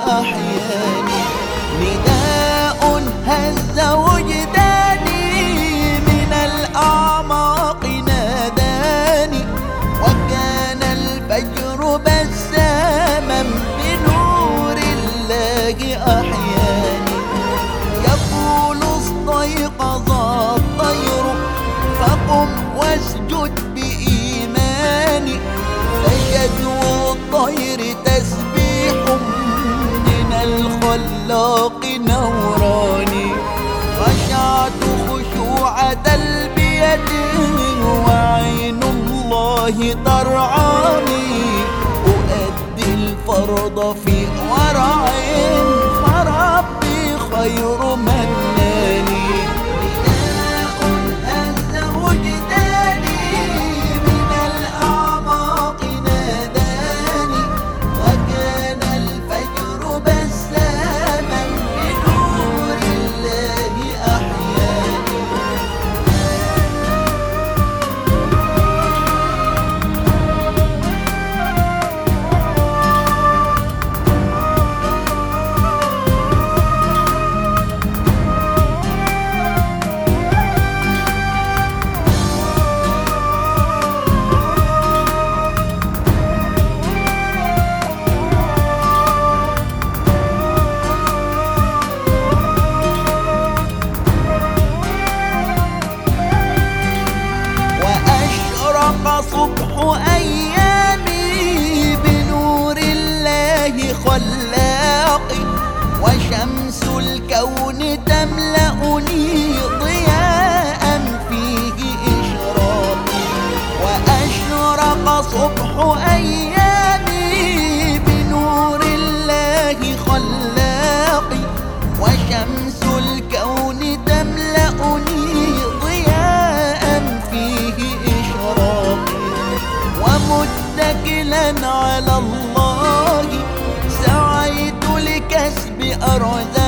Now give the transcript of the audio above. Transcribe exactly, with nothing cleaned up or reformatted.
أحياني. نداء هز وجداني من الأعماق ناداني، وكان الفجر بساما بنور الله أحياني. يقول استيقظ الطير فقم واسجد بإيماني، فشدو الطير تسبيح من الخلاق نوراني. خشعت خشوع تلبية وعين الله ترعاني، أؤدي الفرض في ورع فربي خير مناني. صبح أيامي بنور الله خلاقي، وشمس الكون تملأني ضياء فيه إشراقي. وأشرق صبح أيامي بنور الله خلاقي، وشمس الكون تملأني ضياء فيه إشراقي. ومتكلا على الله سعيت لكسب أرزاقي.